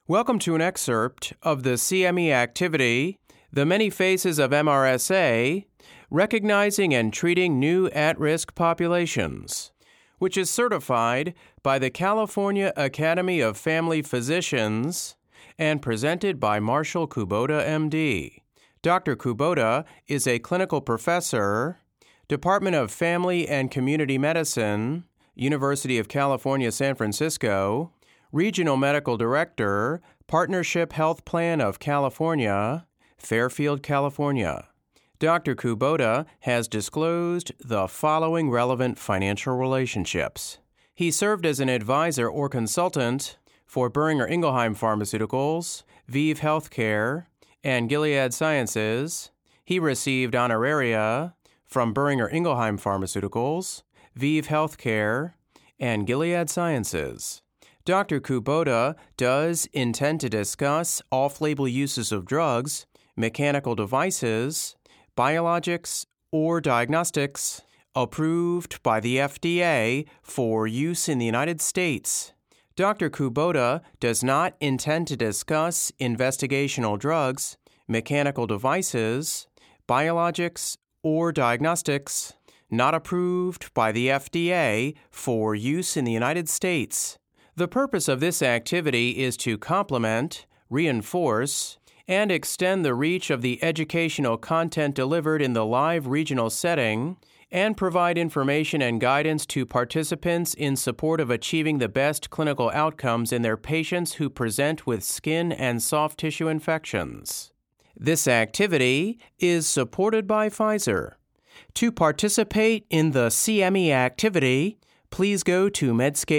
Welcome to an excerpt of the CME activity, The Many Faces of MRSA, Recognizing and Treating New At-Risk Populations, which is certified by the California Academy of Family Physicians and presented by Marshall Kubota, MD. Dr. Kubota is a clinical professor, Department of Family and Community Medicine, University of California, San Francisco, Regional Medical Director, Partnership Health Plan of California, Fairfield, California. Dr. Kubota has disclosed the following relevant financial relationships. He served as an advisor or consultant for Boehringer Ingelheim Pharmaceuticals, ViiV Healthcare, and Gilead Sciences. He received honoraria from Boehringer Ingelheim Pharmaceuticals, ViiV Healthcare, and Gilead Sciences. Dr. Kubota does intend to discuss off-label uses of drugs, mechanical devices, biologics, or diagnostics approved by the FDA for use in the United States. Dr. Kubota does not intend to discuss investigational drugs, mechanical devices, biologics, or diagnostics not approved by the FDA for use in the United States. The purpose of this activity is to complement, reinforce, and extend the reach of the educational content delivered in the live regional setting and provide information and guidance to participants in support of achieving the best clinical outcomes in their patients who present with skin and soft tissue infections. This activity is supported by Pfizer. To participate in the CME activity, please go to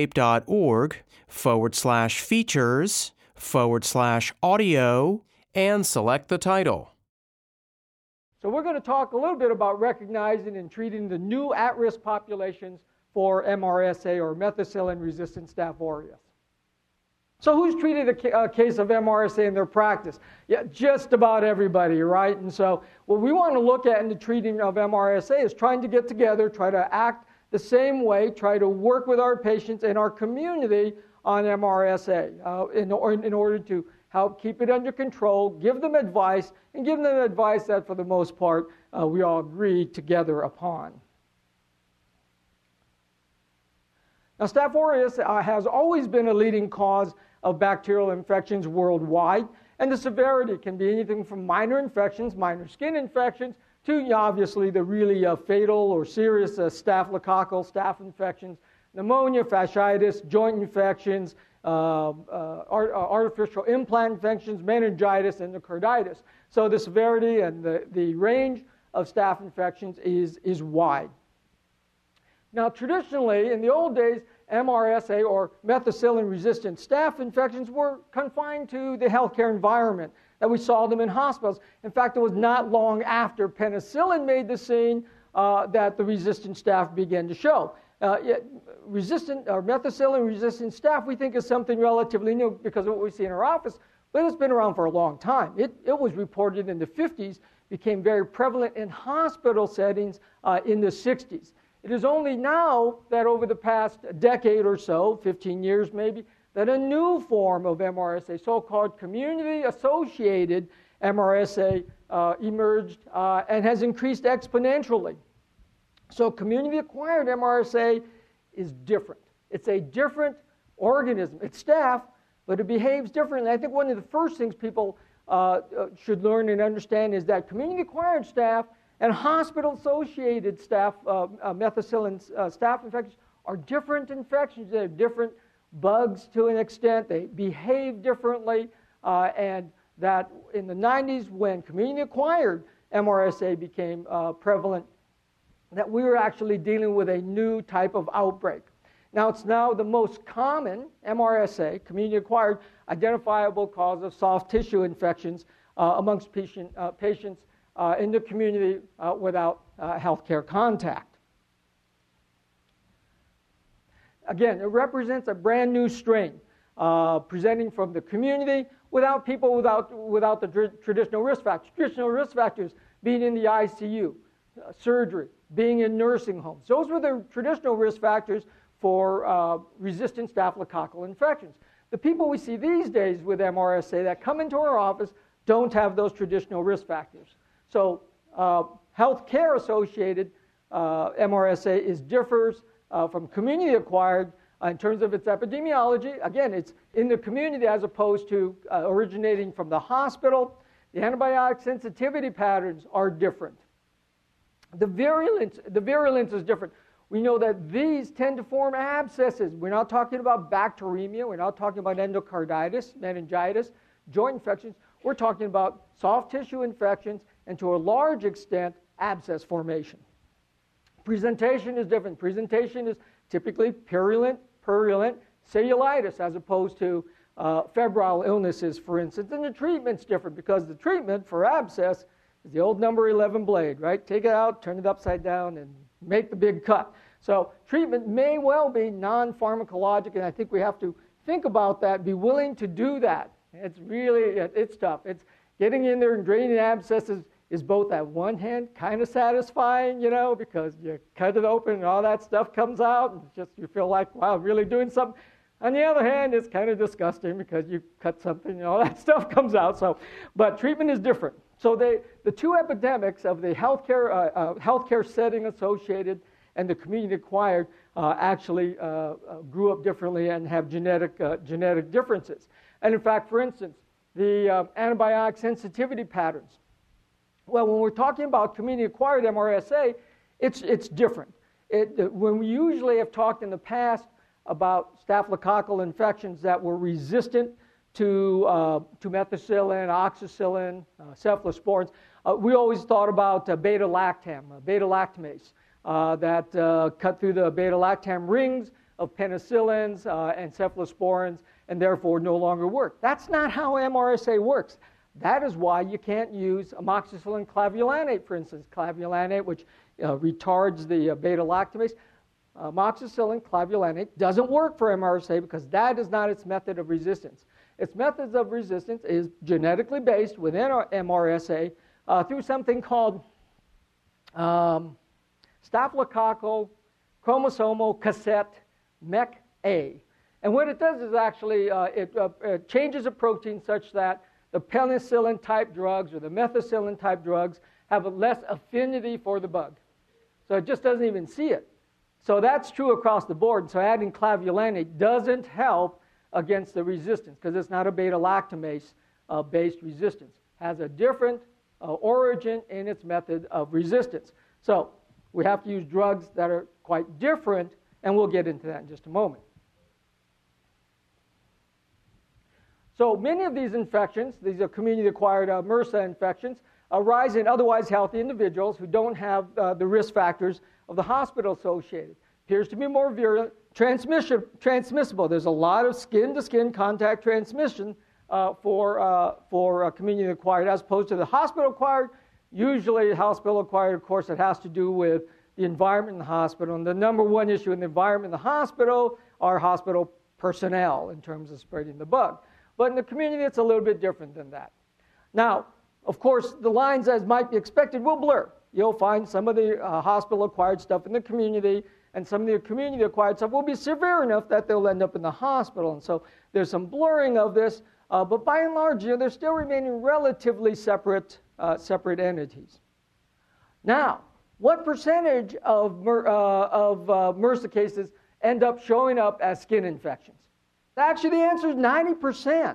medscape.org/features/audio and select the title. So we're going to talk a little bit about recognizing and treating the new at-risk populations for MRSA or methicillin-resistant Staph aureus. So who's treated a case of MRSA in their practice? Yeah, just about everybody, right? And so what we want to look at in the treating of MRSA is trying to get together, try to act the same way, try to work with our patients and our community on MRSA in order to help keep it under control, give them advice, and give them advice that for the most part we all agree together upon. Now, Staph aureus has always been a leading cause of bacterial infections worldwide, and the severity can be anything from minor infections, minor skin infections, to obviously the really fatal or serious staphylococcal staph infections, pneumonia, fasciitis, joint infections, artificial implant infections, meningitis, and endocarditis. So the severity and the range of staph infections is wide. Now, traditionally, in the old days, MRSA or methicillin-resistant staph infections were confined to the healthcare environment, that we saw them in hospitals. In fact, it was not long after penicillin made the scene that the resistant staph began to show. Resistant or methicillin-resistant staph we think is something relatively new because of what we see in our office, but it's been around for a long time. It was reported in the 50s, became very prevalent in hospital settings in the 60s. It is only now that over the past decade or so, 15 years maybe, that a new form of MRSA, so-called community-associated MRSA, emerged and has increased exponentially. So community-acquired MRSA is different. It's a different organism. It's staph, but it behaves differently. I think one of the first things people should learn and understand is that community-acquired staph and hospital-associated staph, methicillin staph infections are different infections. They have different bugs to an extent. They behave differently, and that in the 90s when community-acquired MRSA became prevalent, that we were actually dealing with a new type of outbreak. Now, it's now the most common MRSA, community-acquired, identifiable cause of soft tissue infections amongst patients in the community without healthcare contact. Again, it represents a brand new strain presenting from the community without people without the traditional risk factors. Traditional risk factors being in the ICU, surgery, being in nursing homes. Those were the traditional risk factors for resistant staphylococcal infections. The people we see these days with MRSA that come into our office don't have those traditional risk factors. So healthcare associated MRSA differs from community acquired in terms of its epidemiology. Again, it's in the community as opposed to originating from the hospital. The antibiotic sensitivity patterns are different. The virulence is different. We know that these tend to form abscesses. We're not talking about bacteremia. We're not talking about endocarditis, meningitis, joint infections. We're talking about soft tissue infections and to a large extent abscess formation. Presentation is different. Presentation is typically purulent cellulitis as opposed to febrile illnesses, for instance. And the treatment's different because the treatment for abscess is the old number 11 blade, right? Take it out, turn it upside down, and make the big cut. So treatment may well be non-pharmacologic, and I think we have to think about that, be willing to do that. It's tough. It's getting in there and draining abscesses is both at one hand kind of satisfying, because you cut it open and all that stuff comes out, and just you feel like, wow, really doing something. On the other hand, it's kind of disgusting because you cut something and all that stuff comes out. But treatment is different. So the two epidemics of the healthcare setting associated and the community acquired actually grew up differently and have genetic differences. And in fact, for instance, the antibiotic sensitivity patterns. Well, when we're talking about community-acquired MRSA, it's different. When we usually have talked in the past about staphylococcal infections that were resistant to methicillin, oxacillin, cephalosporins, we always thought about beta-lactamase, that cut through the beta-lactam rings of penicillins and cephalosporins and therefore no longer work. That's not how MRSA works. That is why you can't use amoxicillin clavulanate, for instance, clavulanate, which retards the beta-lactamase. Amoxicillin clavulanate doesn't work for MRSA because that is not its method of resistance. Its methods of resistance is genetically based within our MRSA through something called staphylococcal chromosomal cassette MEC-A. And what it does is actually it changes a protein such that the penicillin-type drugs or the methicillin-type drugs have a less affinity for the bug. So it just doesn't even see it. So that's true across the board. So adding clavulanate doesn't help against the resistance because it's not a beta-lactamase-based resistance. It has a different origin in its method of resistance. So we have to use drugs that are quite different, and we'll get into that in just a moment. So many of these infections, these are community-acquired MRSA infections, arise in otherwise healthy individuals who don't have the risk factors of the hospital-associated. Appears to be more virulent, transmissible. There's a lot of skin-to-skin contact transmission for community-acquired as opposed to the hospital-acquired. Usually hospital-acquired, of course, it has to do with the environment in the hospital. And the number one issue in the environment in the hospital are hospital personnel in terms of spreading the bug. But in the community, it's a little bit different than that. Now, of course, the lines, as might be expected, will blur. You'll find some of the hospital-acquired stuff in the community, and some of the community-acquired stuff will be severe enough that they'll end up in the hospital. And so there's some blurring of this, but by and large, they're still remaining relatively separate entities. Now, what percentage of MRSA cases end up showing up as skin infections? Actually, the answer is 90%.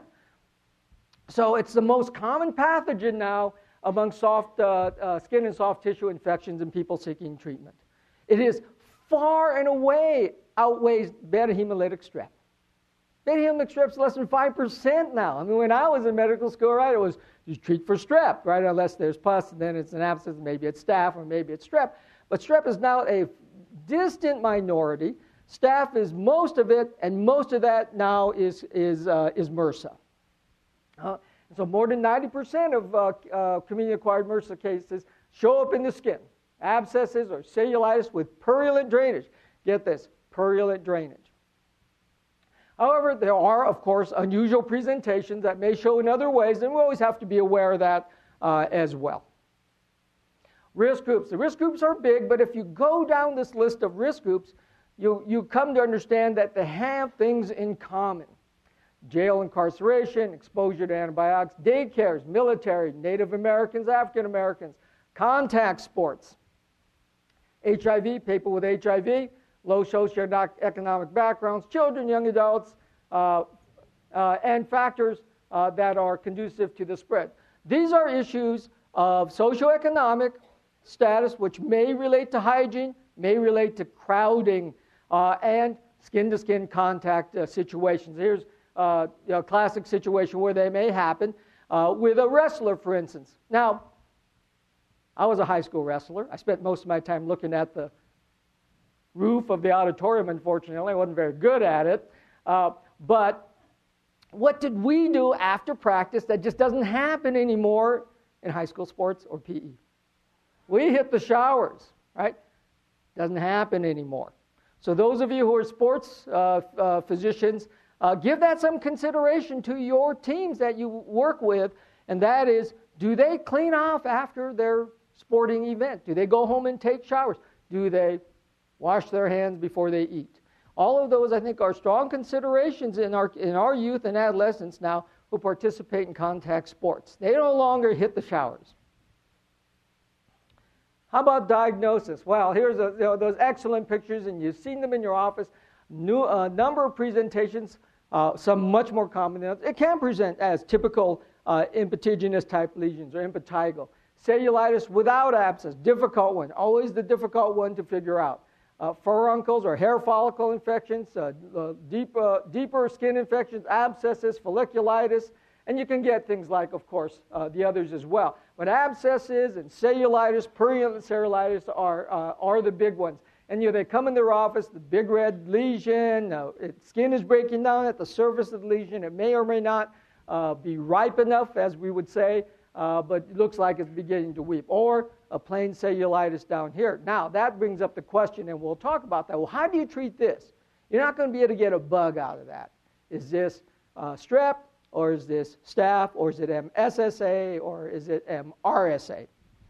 So it's the most common pathogen now among soft skin and soft tissue infections in people seeking treatment. It is far and away outweighs beta hemolytic strep. Beta hemolytic strep is less than 5% now. I mean, when I was in medical school, right, it was you treat for strep, right, unless there's pus, and then it's an abscess, maybe it's staph, or maybe it's strep. But strep is now a distant minority. Staph is most of it, and most of that now is MRSA. So more than 90% of community-acquired MRSA cases show up in the skin, abscesses or cellulitis with purulent drainage. Get this, purulent drainage. However, there are, of course, unusual presentations that may show in other ways, and we always have to be aware of that as well. Risk groups. The risk groups are big, but if you go down this list of risk groups, you come to understand that they have things in common. jail incarceration, exposure to antibiotics, daycares, military, Native Americans, African Americans, contact sports, HIV, people with HIV, low socioeconomic backgrounds, children, young adults, and factors that are conducive to the spread. These are issues of socioeconomic status, which may relate to hygiene, may relate to crowding, and skin-to-skin contact situations. Here's a classic situation where they may happen with a wrestler, for instance. Now, I was a high school wrestler. I spent most of my time looking at the roof of the auditorium, unfortunately. I wasn't very good at it. But what did we do after practice that just doesn't happen anymore in high school sports or PE? We hit the showers, right? Doesn't happen anymore. So those of you who are sports physicians, give that some consideration to your teams that you work with, and that is, do they clean off after their sporting event? Do they go home and take showers? Do they wash their hands before they eat? All of those, I think, are strong considerations in our youth and adolescents now who participate in contact sports. They no longer hit the showers. How about diagnosis? Well, here's those excellent pictures, and you've seen them in your office. Number of presentations, some much more common than others. It can present as typical impetiginous type lesions or impetigo. Cellulitis without abscess, difficult one, always the difficult one to figure out. Furuncles or hair follicle infections, deeper skin infections, abscesses, folliculitis, and you can get things like, of course, the others as well. But abscesses and cellulitis, purulent cellulitis are the big ones. And they come in their office, the big red lesion, skin is breaking down at the surface of the lesion. It may or may not be ripe enough, as we would say, but it looks like it's beginning to weep. Or a plain cellulitis down here. Now, that brings up the question, and we'll talk about that. Well, how do you treat this? You're not going to be able to get a bug out of that. Is this strep, or is this staph, or is it MSSA, or is it MRSA?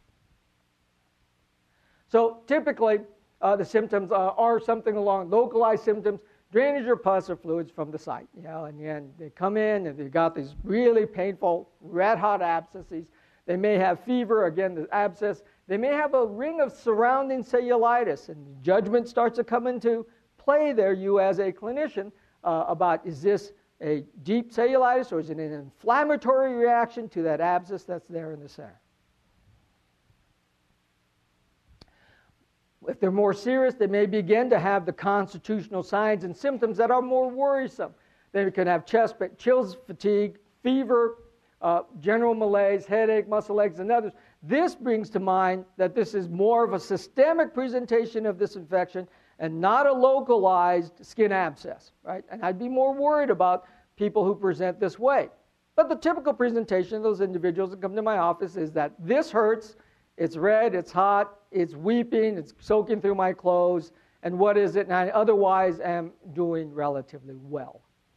So typically, the symptoms are something along localized symptoms, drainage or pus or fluids from the site. And they come in and they've got these really painful, red-hot abscesses. They may have fever, again, the abscess. They may have a ring of surrounding cellulitis, and judgment starts to come into play there, you as a clinician, about is this a deep cellulitis or is it an inflammatory reaction to that abscess that's there in the center? If they're more serious, they may begin to have the constitutional signs and symptoms that are more worrisome. They can have chest pain, chills, fatigue, fever, general malaise, headache, muscle aches, and others. This brings to mind that this is more of a systemic presentation of this infection and not a localized skin abscess, right? And I'd be more worried about people who present this way. But the typical presentation of those individuals that come to my office is that this hurts, it's red, it's hot, it's weeping, it's soaking through my clothes, and what is it? And I otherwise am doing relatively well.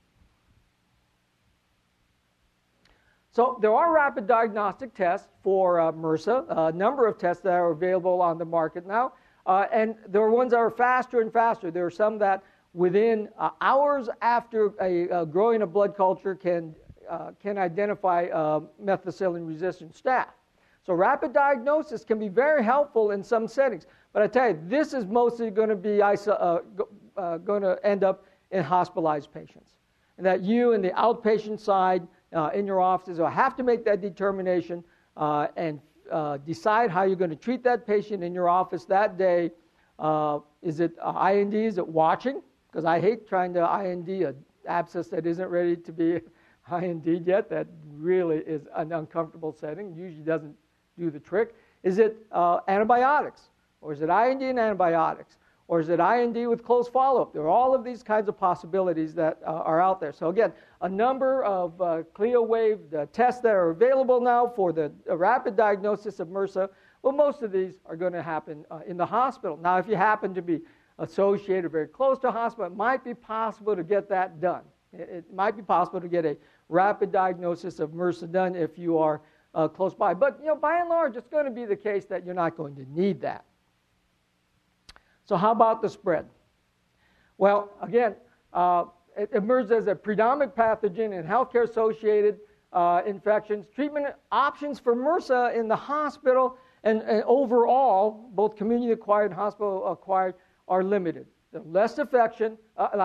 So there are rapid diagnostic tests for MRSA, a number of tests that are available on the market now, and there are ones that are faster and faster. There are some that within hours after growing a blood culture can identify methicillin-resistant staph. So rapid diagnosis can be very helpful in some settings, but I tell you, this is mostly going to be going to end up in hospitalized patients, and that you in the outpatient side in your offices will have to make that determination and decide how you're going to treat that patient in your office that day. Is it IND? Is it watching? Because I hate trying to IND an abscess that isn't ready to be IND yet. That really is an uncomfortable setting. Usually doesn't do the trick. Is it antibiotics? Or is it IND and antibiotics? Or is it IND with close follow-up? There are all of these kinds of possibilities that are out there. So again, a number of CLIA-waived tests that are available now for the rapid diagnosis of MRSA. Well, most of these are going to happen in the hospital. Now, if you happen to be associated very close to a hospital, it might be possible to get that done. It might be possible to get a rapid diagnosis of MRSA done if you are close by. But, by and large, it's going to be the case that you're not going to need that. So how about the spread? Well, again, it emerged as a predominant pathogen in healthcare-associated infections. Treatment options for MRSA in the hospital and overall, both community-acquired and hospital-acquired, are limited. They're less effective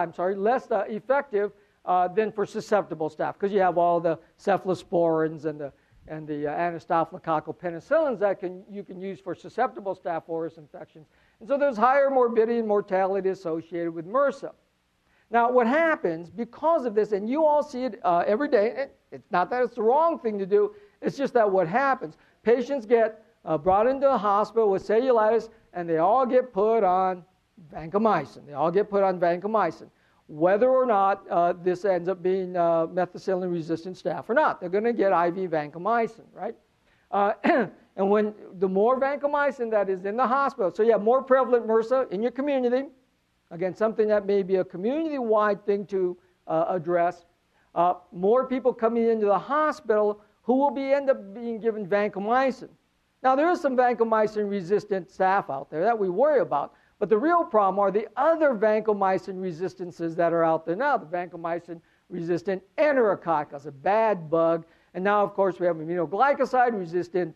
than for susceptible staph, because you have all the cephalosporins and the anastaphylococcal penicillins that you can use for susceptible Staph aureus infections. And so there's higher morbidity and mortality associated with MRSA. Now, what happens because of this, and you all see it every day, it's not that it's the wrong thing to do, it's just that what happens, patients get brought into the hospital with cellulitis, and they all get put on vancomycin. They all get put on vancomycin. Whether or not this ends up being methicillin-resistant staph or not, they're going to get IV vancomycin, right? And when the more vancomycin that is in the hospital, so you have more prevalent MRSA in your community, again, something that may be a community-wide thing to address, more people coming into the hospital who will end up being given vancomycin. Now, there is some vancomycin-resistant staph out there that we worry about, but the real problem are the other vancomycin resistances that are out there now, the vancomycin-resistant Enterococcus, a bad bug. And now, of course, we have aminoglycoside-resistant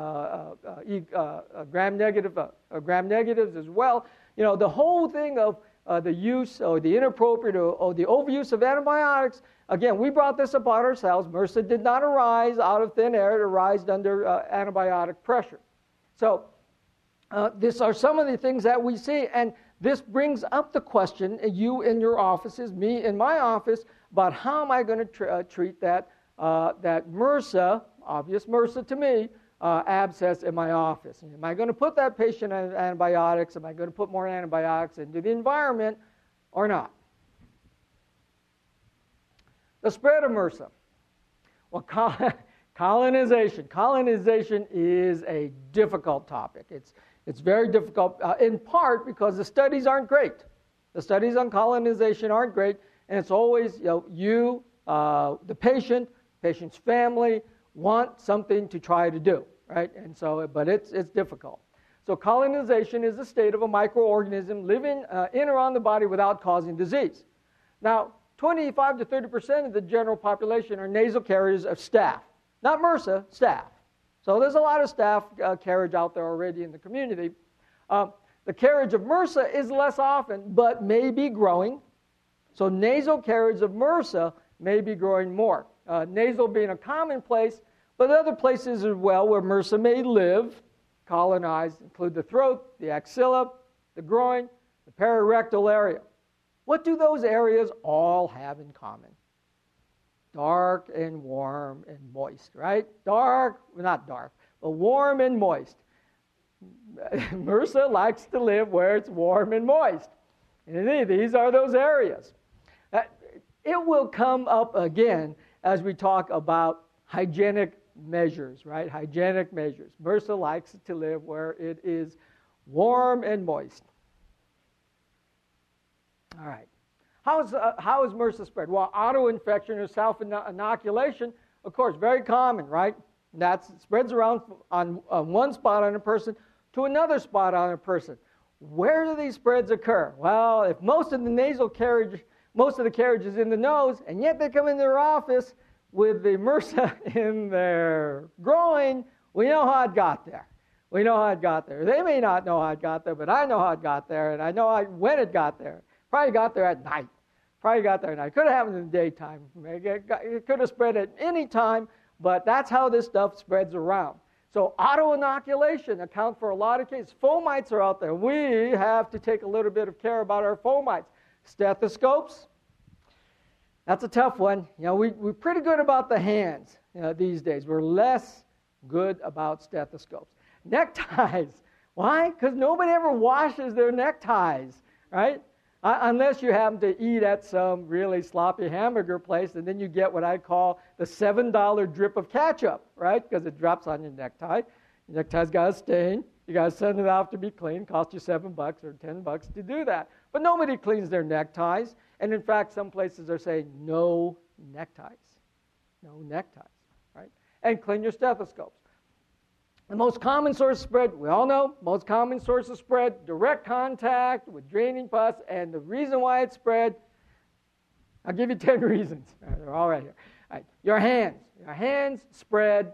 gram-negatives as well. You know, the whole thing of the use or the inappropriate or the overuse of antibiotics, again, we brought this upon ourselves. MRSA did not arise out of thin air. It arose under antibiotic pressure. So these are some of the things that we see, and this brings up the question, you in your offices, me in my office, about how am I going to treat that MRSA, obvious MRSA to me, abscess in my office. Am I going to put that patient on antibiotics? Am I going to put more antibiotics into the environment or not? The spread of MRSA. Well, colonization. Colonization is a difficult topic. It's very difficult, in part because the studies aren't great. The studies on colonization aren't great, and it's always, the patient's family, want something to try to do, right? And so, but it's difficult. So colonization is the state of a microorganism living in or on the body without causing disease. Now, 25 to 30% of the general population are nasal carriers of staph. Not MRSA, staph. So there's a lot of staph carriage out there already in the community. The carriage of MRSA is less often, but may be growing. So nasal carriage of MRSA may be growing more. Nasal being a common place, but other places as well where MRSA may live, colonize, include the throat, the axilla, the groin, the perirectal area. What do those areas all have in common? Dark and warm and moist, right? Not dark, but warm and moist. MRSA likes to live where it's warm and moist. And indeed, these are those areas. It will come up again as we talk about hygienic measures, right? Hygienic measures. MRSA likes to live where it is warm and moist. All right. How is MRSA spread? Well, autoinfection or self-inoculation, of course, very common, right? That spreads around on one spot on a person to another spot on a person. Where do these spreads occur? Well, if most of the carriage is in the nose, and yet they come in their office with the MRSA in their groin, we know how it got there. We know how it got there. They may not know how it got there, but I know how it got there, and I know when it got there. Probably got there at night. Could have happened in the daytime. It could have spread at any time, but that's how this stuff spreads around. So auto-inoculation accounts for a lot of cases. Fomites are out there. We have to take a little bit of care about our fomites. Stethoscopes, that's a tough one. We're pretty good about the hands these days. We're less good about stethoscopes. Neckties. Why? Because nobody ever washes their neckties, right? Unless you happen to eat at some really sloppy hamburger place, and then you get what I call the $7 drip of ketchup, right? Because it drops on your necktie. Your neckties got a stain. You got to send it off to be cleaned. Cost you $7 or $10 to do that. But nobody cleans their neckties. And in fact, some places are saying no neckties. No neckties, right? And clean your stethoscopes. The most common source of spread, we all know, most common source of spread, direct contact with draining pus, and the reason why it spread, I'll give you 10 reasons. They're all right here. All right. Your hands spread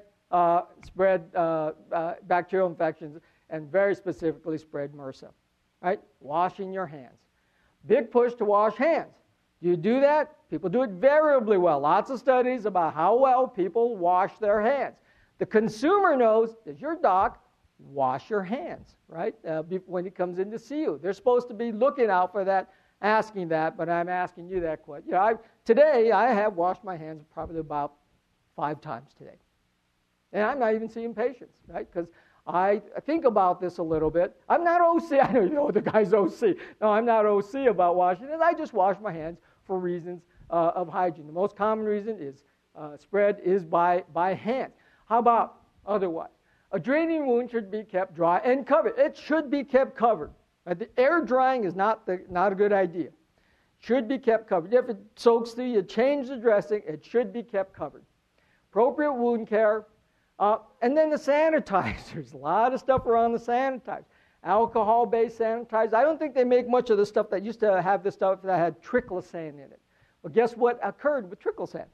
bacterial infections, and very specifically spread MRSA. Right? Washing your hands. Big push to wash hands. Do you do that? People do it variably well. Lots of studies about how well people wash their hands. The consumer knows, does your doc wash your hands, right? When he comes in to see you. They're supposed to be looking out for that, asking that, but I'm asking you that question. Today, I have washed my hands probably about 5 times today. And I'm not even seeing patients, right? Because I think about this a little bit. I'm not OC. I know the guy's OC. No, I'm not OC about washing it. I just wash my hands for reasons of hygiene. The most common reason is spread is by hand. How about otherwise? A draining wound should be kept dry and covered. It should be kept covered. Right? The air drying is not a good idea. Should be kept covered. If it soaks through, you change the dressing. It should be kept covered. Appropriate wound care. And then the sanitizers. A lot of stuff around the sanitizers. Alcohol-based sanitizers. I don't think they make much of the stuff that used to have the stuff that had triclosan in it. Well, guess what occurred with triclosan?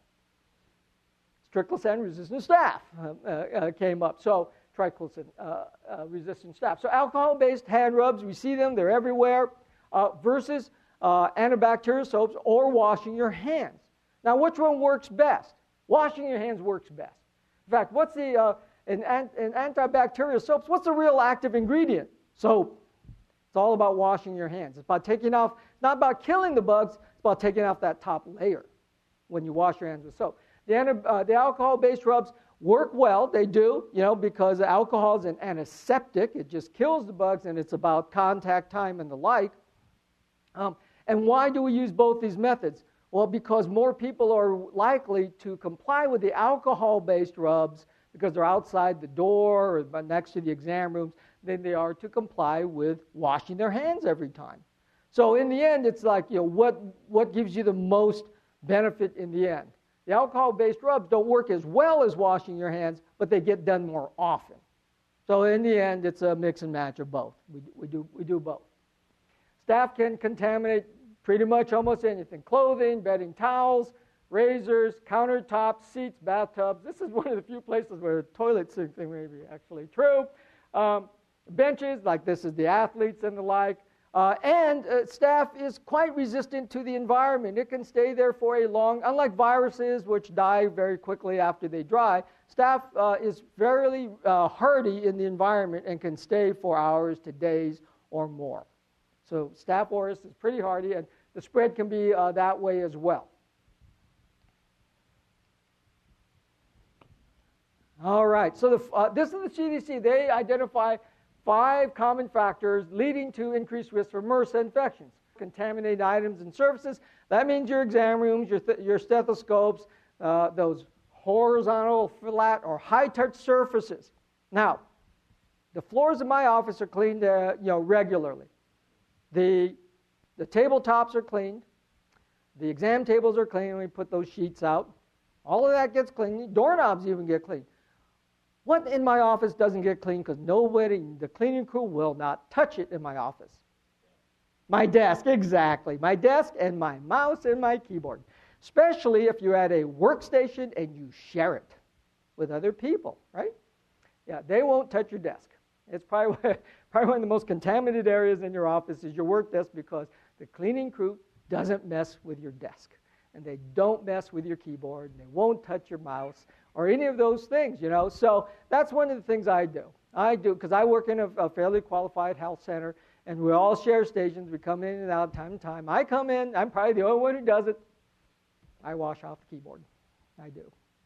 Triclosan-resistant staph came up. So, triclosan-resistant staph. So, alcohol-based hand rubs, we see them, they're everywhere, versus antibacterial soaps or washing your hands. Now, which one works best? Washing your hands works best. In fact, what's in antibacterial soaps, what's the real active ingredient? Soap. It's all about washing your hands. It's about taking off, not about killing the bugs, it's about taking off that top layer when you wash your hands with soap. The alcohol-based rubs work well. They do, because alcohol is an antiseptic. It just kills the bugs, and it's about contact time and the like. And why do we use both these methods? Well, because more people are likely to comply with the alcohol-based rubs because they're outside the door or next to the exam rooms than they are to comply with washing their hands every time. So in the end, it's like, what gives you the most benefit in the end? The alcohol-based rubs don't work as well as washing your hands, but they get done more often. So in the end, it's a mix and match of both. We do both. Staph can contaminate pretty much almost anything. Clothing, bedding towels, razors, countertops, seats, bathtubs. This is one of the few places where the toilet sink thing may be actually true. Benches, like this is the athletes and the like. And staph is quite resistant to the environment. It can stay there for a long, unlike viruses which die very quickly after they dry, staph is very hardy in the environment and can stay for hours to days or more. So Staph aureus is pretty hardy, and the spread can be that way as well. All right, so this is the CDC. They identify 5 common factors leading to increased risk for MRSA infections. Contaminated items and surfaces. That means your exam rooms, your stethoscopes, those horizontal, flat, or high-touch surfaces. Now, the floors of my office are cleaned regularly. The tabletops are cleaned. The exam tables are cleaned. We put those sheets out. All of that gets cleaned. Doorknobs even get cleaned. What in my office doesn't get cleaned? Because the cleaning crew will not touch it in my office. My desk, exactly. My desk and my mouse and my keyboard. Especially if you're at a workstation and you share it with other people, right? Yeah, they won't touch your desk. It's probably one of the most contaminated areas in your office is your work desk because the cleaning crew doesn't mess with your desk. And they don't mess with your keyboard. And they won't touch your mouse or any of those things, So that's one of the things I do. Because I work in a fairly qualified health center, and we all share stations. We come in and out time to time. I come in. I'm probably the only one who does it. I wash off the keyboard. I do.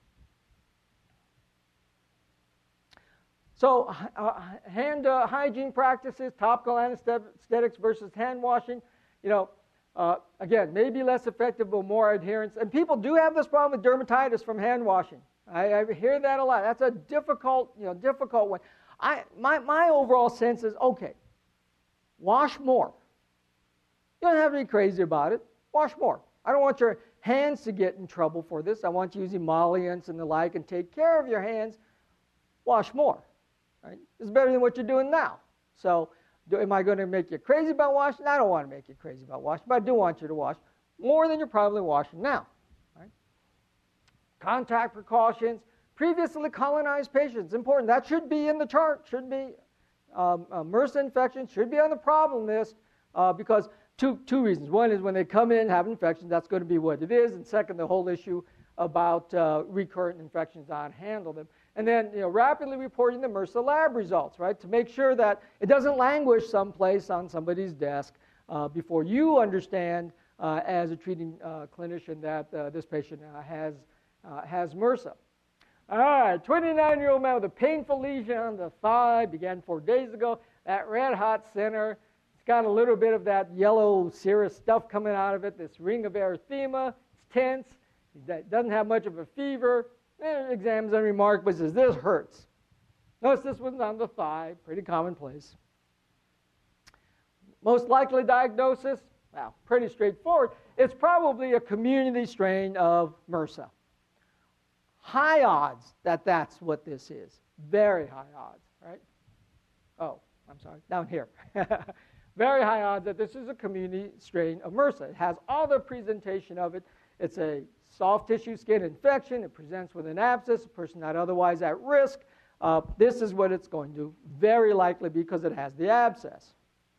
So hand hygiene practices, topical anesthetics versus hand washing, again, maybe less effective but more adherence. And people do have this problem with dermatitis from hand washing. I hear that a lot. That's a difficult one. My overall sense is, okay, wash more. You don't have to be crazy about it. Wash more. I don't want your hands to get in trouble for this. I want you to use emollients and the like and take care of your hands. Wash more. Right? It's better than what you're doing now. So am I going to make you crazy about washing? I don't want to make you crazy about washing, but I do want you to wash. more than you're probably washing now. Right? Contact precautions, previously colonized patients, important. That should be in the chart, should be. MRSA infections should be on the problem list because two reasons. One is when they come in and have infections, that's going to be what it is. And second, the whole issue about recurrent infections on handle them. And then, rapidly reporting the MRSA lab results, right, to make sure that it doesn't languish someplace on somebody's desk before you understand as a treating clinician that this patient has MRSA. All right, 29-year-old man with a painful lesion on the thigh, began 4 days ago. That red-hot center, it's got a little bit of that yellow serous stuff coming out of it, this ring of erythema. It's tense. He doesn't have much of a fever. Examines unremarkable, says, this hurts. Notice this one's on the thigh, pretty commonplace. Most likely diagnosis, well, pretty straightforward. It's probably a community strain of MRSA. High odds that that's what this is. Very high odds, right? Oh, I'm sorry, down here. Very high odds that this is a community strain of MRSA. It has all the presentation of it. It's a soft tissue skin infection. It presents with an abscess, a person not otherwise at risk. This is what it's going to very likely because it has the abscess.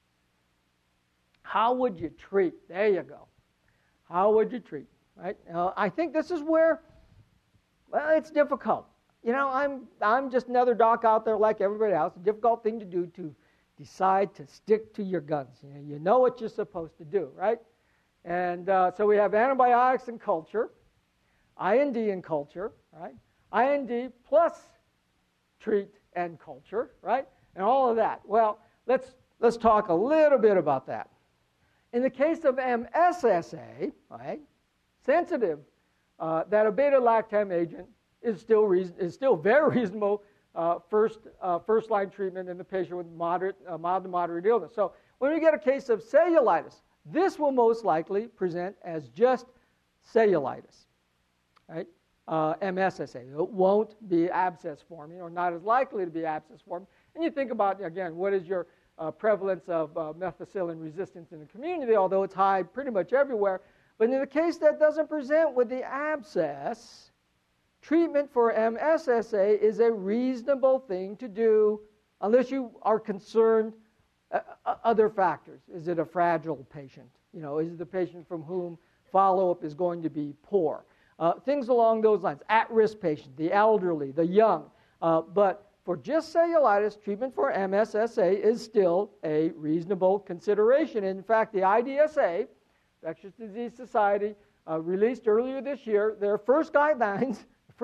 How would you treat? There you go. How would you treat, right? I think this is where, well, it's difficult. I'm just another doc out there like everybody else. A difficult thing to do to decide to stick to your guns. You know what you're supposed to do, right? And so we have antibiotics in culture, IND in culture, right? IND plus treat and culture, right? And all of that. Well, let's talk a little bit about that. In the case of MSSA, right, sensitive, that a beta-lactam agent is still very reasonable first-line treatment in the patient with mild to moderate illness. So when we get a case of cellulitis, this will most likely present as just cellulitis, right? MSSA. It won't be abscess forming or not as likely to be abscess forming. And you think about, again, what is your prevalence of methicillin resistance in the community, although it's high pretty much everywhere. But in the case that doesn't present with the abscess, treatment for MSSA is a reasonable thing to do unless you are concerned other factors. Is it a fragile patient? Is it the patient from whom follow-up is going to be poor? Things along those lines. At-risk patient, the elderly, the young. But for just cellulitis, treatment for MSSA is still a reasonable consideration. In fact, the IDSA, Infectious Disease Society, released earlier this year their first guidelines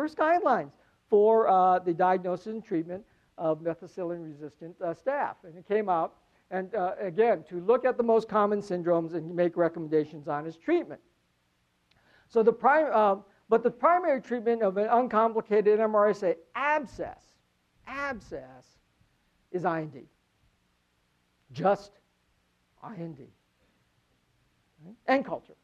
for the diagnosis and treatment of methicillin-resistant staph. And it came out, and again, to look at the most common syndromes and make recommendations on its treatment. So the primary treatment of an uncomplicated MRSA abscess is IND. Just IND. Right? And culture.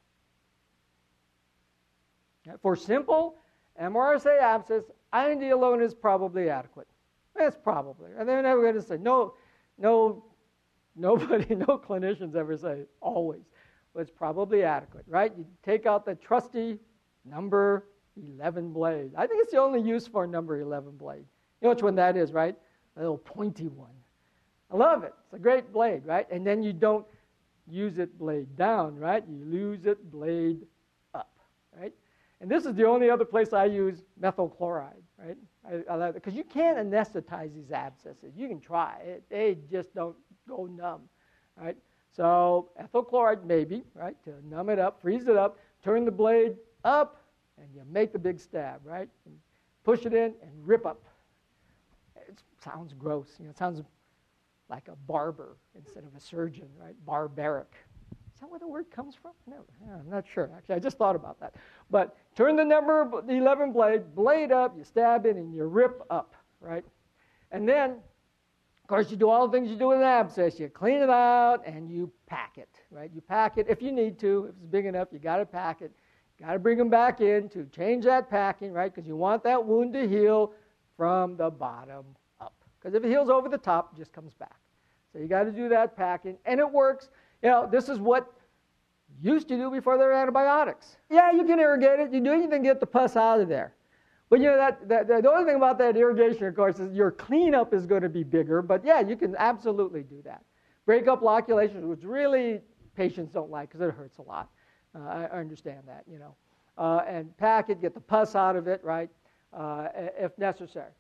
For simple MRSA abscess, IND alone is probably adequate. It's probably. And they're never going to say, nobody, no clinicians ever say always. But it's probably adequate, right? You take out the trusty number 11 blade. I think it's the only use for number 11 blade. You know which one that is, right? A little pointy one. I love it. It's a great blade, right? And then you don't use it blade down, right? You use it blade up, right? And this is the only other place I use methyl chloride, right? I love it because you can't anesthetize these abscesses. You can try it. They just don't go numb, right? So ethyl chloride maybe, right, to numb it up, freeze it up, turn the blade up, and you make the big stab, right? And push it in and rip up. It sounds gross. It sounds like a barber instead of a surgeon, right? Barbaric. Is that where the word comes from? No, I'm not sure. Actually, I just thought about that. But turn the number 11 blade up, you stab in, and you rip up, right? And then, of course, you do all the things you do with an abscess. You clean it out, and you pack it, right? You pack it if you need to. If it's big enough, you got to pack it. Got to bring them back in to change that packing, right? Because you want that wound to heal from the bottom up. Because if it heals over the top, it just comes back. So you got to do that packing, and it works. This is what used to do before there were antibiotics. Yeah, you can irrigate it. You do anything to get the pus out of there. But the only thing about that irrigation, of course, is your cleanup is going to be bigger. But yeah, you can absolutely do that. Break up loculations, which really patients don't like because it hurts a lot. I understand that, and pack it, get the pus out of it, right, if necessary.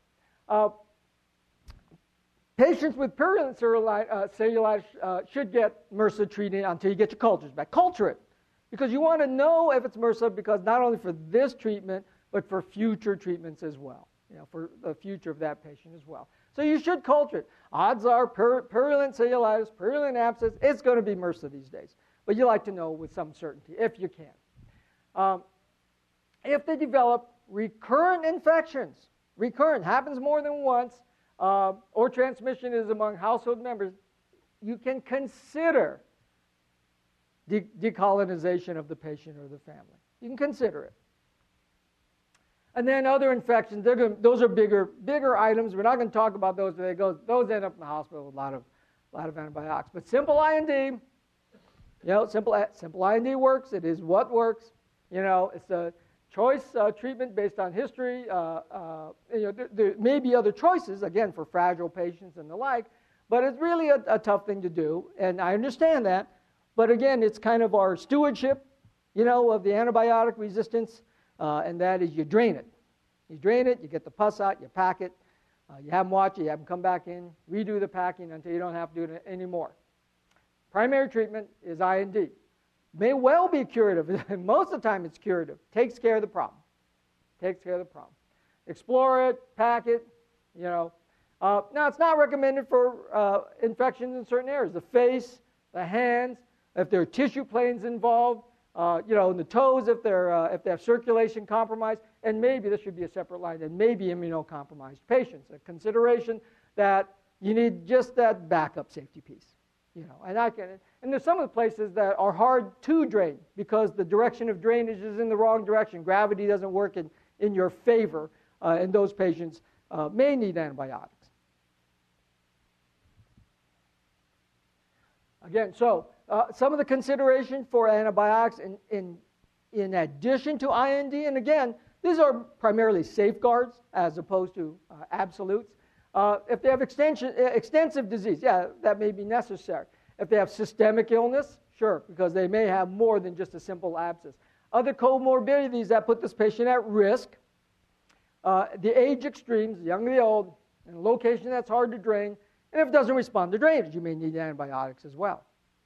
Patients with purulent cellulitis should get MRSA treated until you get your cultures back. Culture it, because you want to know if it's MRSA, because not only for this treatment, but for future treatments as well, for the future of that patient as well. So you should culture it. Odds are purulent cellulitis, purulent abscess, it's going to be MRSA these days. But you like to know with some certainty, if you can. If they develop recurrent infections, recurrent, happens more than once, or transmission is among household members, you can consider decolonization of the patient or the family. You can consider it. And then other infections, those are bigger items. We're not going to talk about those today. Those end up in the hospital with a lot of antibiotics. But simple IND, simple IND works. It is what works. It's a choice treatment based on history. There may be other choices, again, for fragile patients and the like, but it's really a tough thing to do, and I understand that. But again, it's kind of our stewardship, of the antibiotic resistance, and that is you drain it. You drain it, you get the pus out, you pack it, you have them watch it, you have them come back in, redo the packing until you don't have to do it anymore. Primary treatment is IND. May well be curative. Most of the time it's curative. Takes care of the problem. Explore it, pack it, Now, it's not recommended for infections in certain areas. The face, the hands, if there are tissue planes involved, in the toes if they have circulation compromised, and maybe this should be a separate line, and maybe immunocompromised patients. A consideration that you need just that backup safety piece. And there's some of the places that are hard to drain because the direction of drainage is in the wrong direction. Gravity doesn't work in your favor, and those patients may need antibiotics. Again, so some of the consideration for antibiotics in addition to IND, and again, these are primarily safeguards as opposed to absolutes. If they have extensive disease, that may be necessary. If they have systemic illness, sure, because they may have more than just a simple abscess. Other comorbidities that put this patient at risk, the age extremes, the young and the old, in a location that's hard to drain, and if it doesn't respond to drainage, you may need antibiotics as well.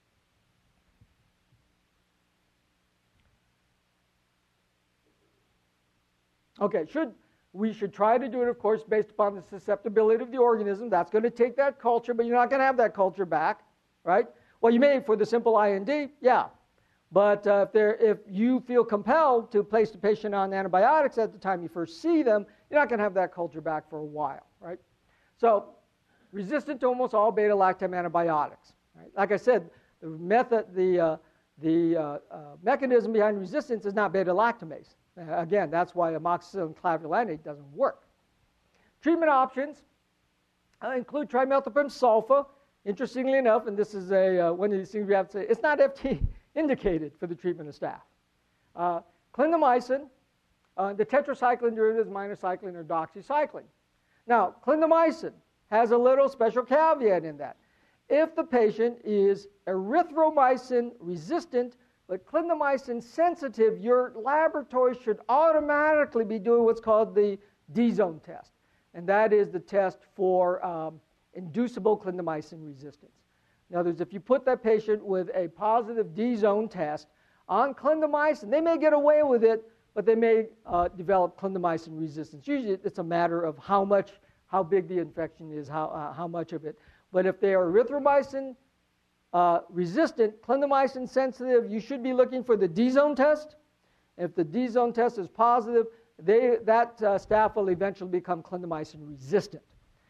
Okay, we should try to do it, of course, based upon the susceptibility of the organism. That's going to take that culture, but you're not going to have that culture back, right? Well, you may for the simple IND, yeah. But if you feel compelled to place the patient on antibiotics at the time you first see them, you're not going to have that culture back for a while, right? So, resistant to almost all beta-lactam antibiotics. Right? Like I said, the mechanism behind resistance is not beta-lactamase. Again, that's why amoxicillin clavulanate doesn't work. Treatment options include trimethoprim sulfa. Interestingly enough, and this is one of these things we have to say, it's not FDA indicated for the treatment of staph. Clindamycin, the tetracycline derivatives, minocycline or doxycycline. Now, clindamycin has a little special caveat in that. If the patient is erythromycin resistant, but clindamycin sensitive, your laboratory should automatically be doing what's called the D-zone test. And that is the test for inducible clindamycin resistance. In other words, if you put that patient with a positive D-zone test on clindamycin, they may get away with it, but they may develop clindamycin resistance. Usually it's a matter of how big the infection is, how much of it. But if they are erythromycin resistant, clindamycin sensitive, you should be looking for the D-zone test. If the D-zone test is positive, that staph will eventually become clindamycin resistant.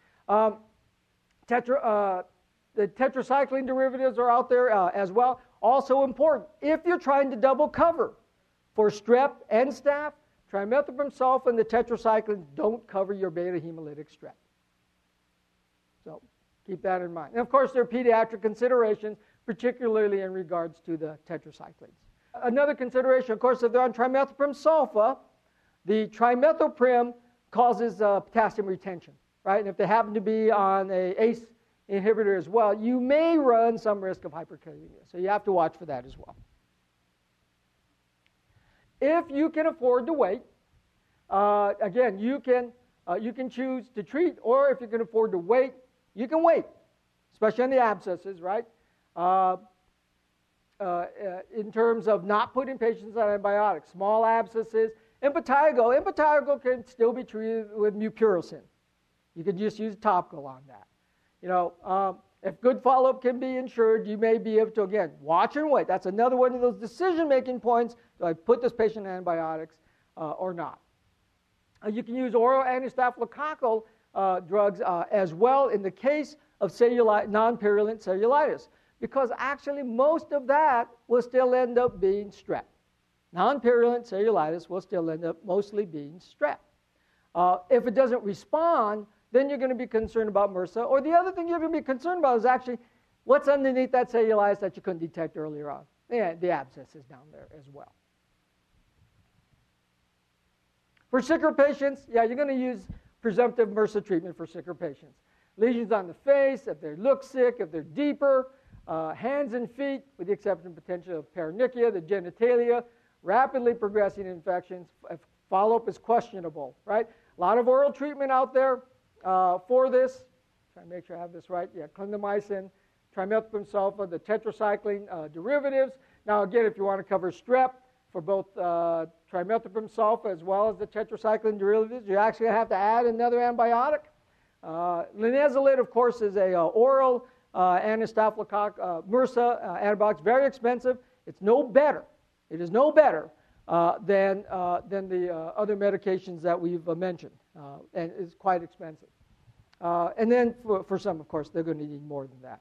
The tetracycline derivatives are out there as well. Also important, if you're trying to double cover for strep and staph, trimethoprim sulfa and the tetracyclines don't cover your beta hemolytic strep. So keep that in mind. And of course, there are pediatric considerations, particularly in regards to the tetracyclines. Another consideration, of course, if they're on trimethoprim sulfa, the trimethoprim causes potassium retention, right? And if they happen to be on a ACE inhibitor as well, you may run some risk of hyperkalemia. So you have to watch for that as well. If you can afford to wait, again, you can choose to treat, or if you can afford to wait, you can wait, especially on the abscesses, right? In terms of not putting patients on antibiotics, small abscesses, impetigo can still be treated with mupirocin. You could just use topical on that. If good follow-up can be ensured, you may be able to, again, watch and wait. That's another one of those decision-making points. Do I put this patient on antibiotics or not? You can use oral antistaphylococcal drugs as well in the case of non-purulent cellulitis, because actually most of that will still end up being strep. Non-purulent cellulitis will still end up mostly being strep. If it doesn't respond, then you're going to be concerned about MRSA. Or the other thing you're going to be concerned about is actually what's underneath that cellulitis that you couldn't detect earlier on. Yeah, the abscess is down there as well. For sicker patients, yeah, you're going to use presumptive MRSA treatment for sicker patients. Lesions on the face, if they look sick, if they're deeper, hands and feet, with the exception potentially of paronychia, the genitalia, rapidly progressing infections. If follow-up is questionable, right? A lot of oral treatment out there for this. Try to make sure I have this right. Yeah, clindamycin, trimethoprim sulfa, the tetracycline derivatives. Now, again, if you want to cover strep for both trimethoprim sulfa as well as the tetracycline derivatives, you actually have to add another antibiotic. Linezolid, of course, is a oral antistaphylococcal MRSA antibiotic. Very expensive. It's no better. It is no better than the other medications that we've mentioned, and it's quite expensive. And then for some, of course, they're going to need more than that.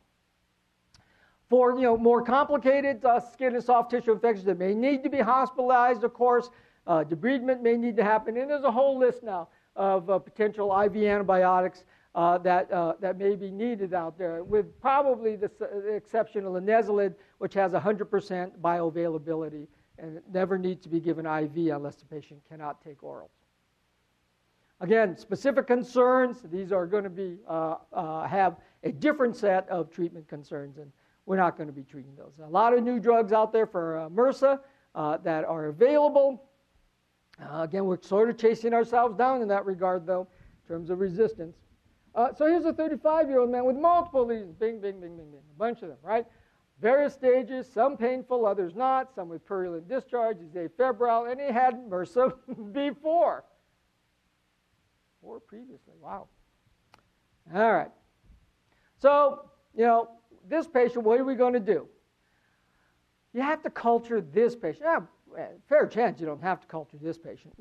For more complicated skin and soft tissue infections that may need to be hospitalized, of course, debridement may need to happen, and there's a whole list now of potential IV antibiotics that may be needed out there, with probably the exception of linezolid, which has 100% bioavailability and it never needs to be given IV unless the patient cannot take orals. Again, specific concerns, these are going to be have a different set of treatment concerns, and we're not going to be treating those. A lot of new drugs out there for MRSA that are available. Again, we're sort of chasing ourselves down in that regard, though, in terms of resistance. So here's a 35-year-old man with multiple lesions. Bing, bing, bing, bing, bing. A bunch of them, right? Various stages, some painful, others not. Some with purulent discharge. He's afebrile, and he had MRSA before. Or previously. Wow. All right. So, this patient, what are we going to do? You have to culture this patient. Fair chance you don't have to culture this patient,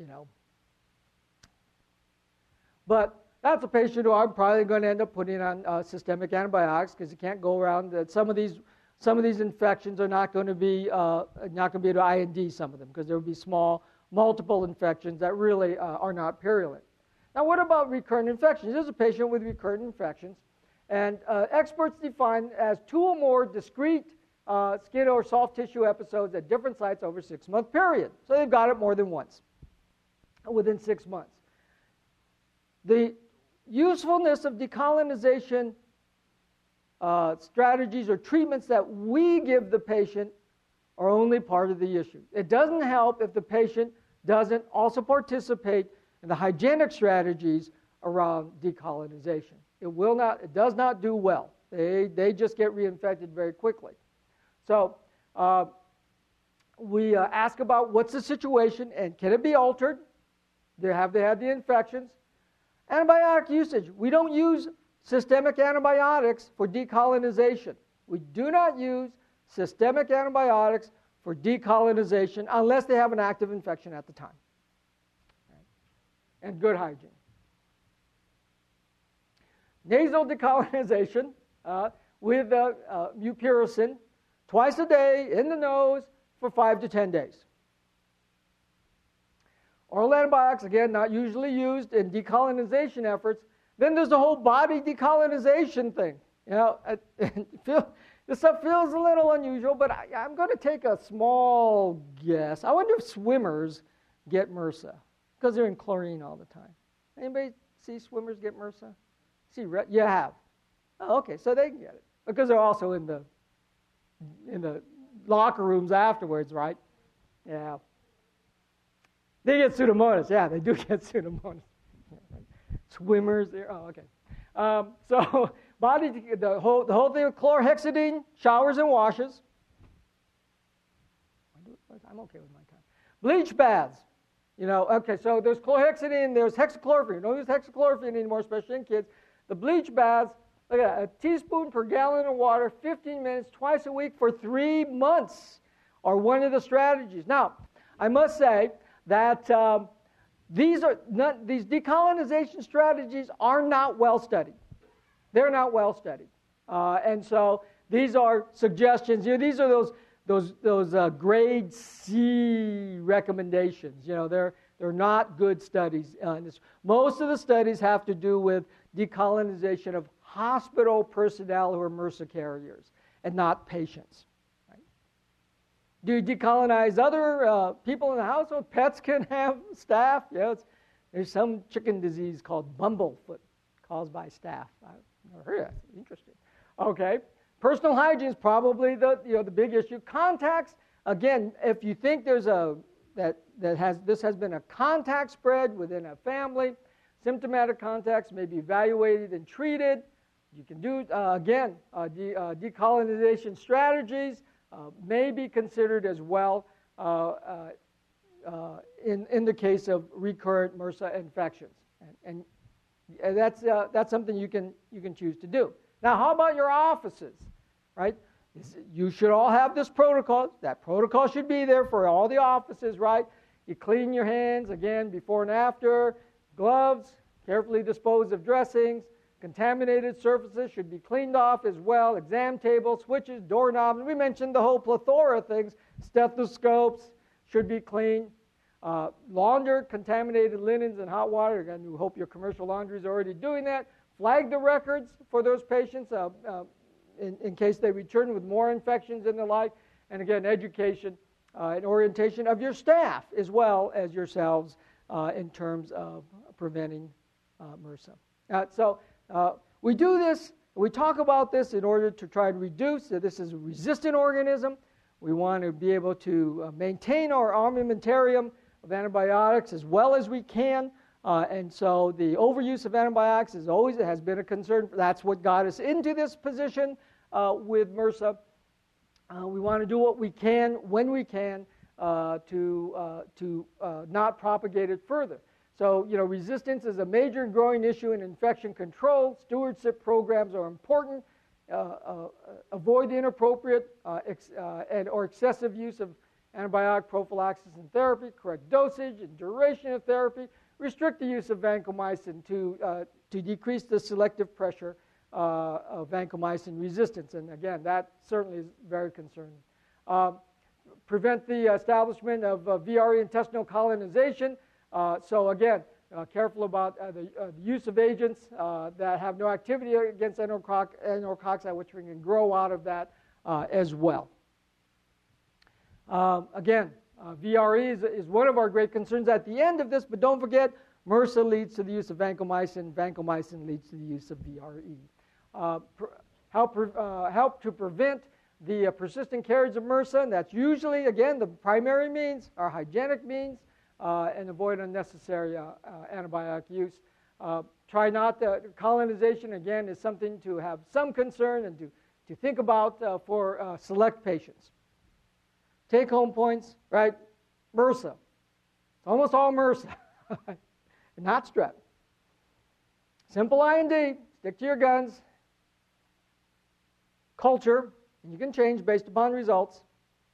But that's a patient who I'm probably going to end up putting on systemic antibiotics because you can't go around. Some of these infections are not going to be able to IND some of them because there will be small, multiple infections that really are not purulent. Now, what about recurrent infections? This is a patient with recurrent infections, and experts define as 2 or more discrete skin or soft tissue episodes at different sites over a 6-month period. So they've got it more than once within 6 months. The usefulness of decolonization strategies or treatments that we give the patient are only part of the issue. It doesn't help if the patient doesn't also participate in the hygienic strategies around decolonization. It does not do well. They just get reinfected very quickly. So we ask about what's the situation and can it be altered? Have they had the infections? Antibiotic usage. We don't use systemic antibiotics for decolonization. We do not use systemic antibiotics for decolonization unless they have an active infection at the time. And good hygiene. Nasal decolonization with mupirocin twice a day in the nose for 5 to 10 days. Oral antibiotics, again, not usually used in decolonization efforts. Then there's the whole body decolonization thing. This This stuff feels a little unusual, but I'm going to take a small guess. I wonder if swimmers get MRSA because they're in chlorine all the time. Anybody see swimmers get MRSA? You have. Oh, okay, so they can get it because they're also in the locker rooms afterwards, right? Yeah. They get Pseudomonas. Yeah, they do get Pseudomonas. Swimmers, okay. So the whole thing with chlorhexidine, showers and washes. I'm okay with my time. Bleach baths. Okay, so there's chlorhexidine, there's hexachlorophene. Don't use hexachlorophene anymore, especially in kids. The bleach baths, look at that, a teaspoon per gallon of water, 15 minutes, twice a week for 3 months are one of the strategies. Now, I must say that these decolonization strategies are not well studied. They're not well studied. And so these are suggestions. These are those grade C recommendations. They're not good studies. Most of the studies have to do with decolonization of hospital personnel who are MRSA carriers and not patients. Right? Do you decolonize other people in the household? Pets can have staph. There's some chicken disease called bumblefoot caused by staph. I've never heard of that. Interesting. Okay. Personal hygiene is probably the big issue. Contacts, again, if you think there's this has been a contact spread within a family, symptomatic contacts may be evaluated and treated. You can do decolonization strategies may be considered as well in the case of recurrent MRSA infections, and that's something you can choose to do. Now, how about your offices, right? You should all have this protocol. That protocol should be there for all the offices, right? You clean your hands, again, before and after. Gloves, carefully dispose of dressings. Contaminated surfaces should be cleaned off as well. Exam tables, switches, doorknobs. We mentioned the whole plethora of things. Stethoscopes should be cleaned. Launder contaminated linens in hot water. Again, we hope your commercial laundry is already doing that. Flag the records for those patients in case they return with more infections and the like. And again, education and orientation of your staff as well as yourselves in terms of preventing MRSA. We do this, we talk about this in order to try to reduce that this is a resistant organism. We want to be able to maintain our armamentarium of antibiotics as well as we can. And so the overuse of antibiotics has been a concern. That's what got us into this position with MRSA. We want to do what we can when we can to not propagate it further. So, resistance is a major and growing issue in infection control. Stewardship programs are important. Avoid the inappropriate or excessive use of antibiotic prophylaxis and therapy. Correct dosage and duration of therapy. Restrict the use of vancomycin to decrease the selective pressure of vancomycin resistance. And again, that certainly is very concerning. Prevent the establishment of VRE intestinal colonization. So again, careful about the use of agents that have no activity against enterococci, which we can grow out of that as well. Again, VRE is one of our great concerns at the end of this, but don't forget, MRSA leads to the use of vancomycin. Vancomycin leads to the use of VRE. Help to prevent the persistent carriage of MRSA, and that's usually, again, the primary means are hygienic means, and avoid unnecessary antibiotic use. Try not the colonization, again, is something to have some concern and to think about for select patients. Take-home points, right? MRSA. It's almost all MRSA, not strep. Simple IND, stick to your guns. Culture, and you can change based upon results.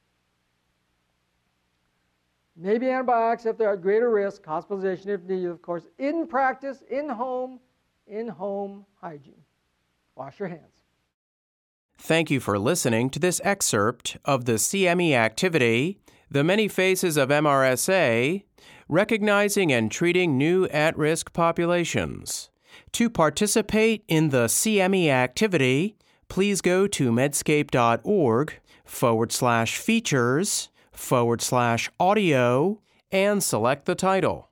Maybe antibiotics if they're at greater risk, hospitalization if needed, of course. In practice, in-home hygiene. Wash your hands. Thank you for listening to this excerpt of the CME activity, The Many Faces of MRSA, Recognizing and Treating New At-Risk Populations. To participate in the CME activity, please go to medscape.org/features/audio and select the title.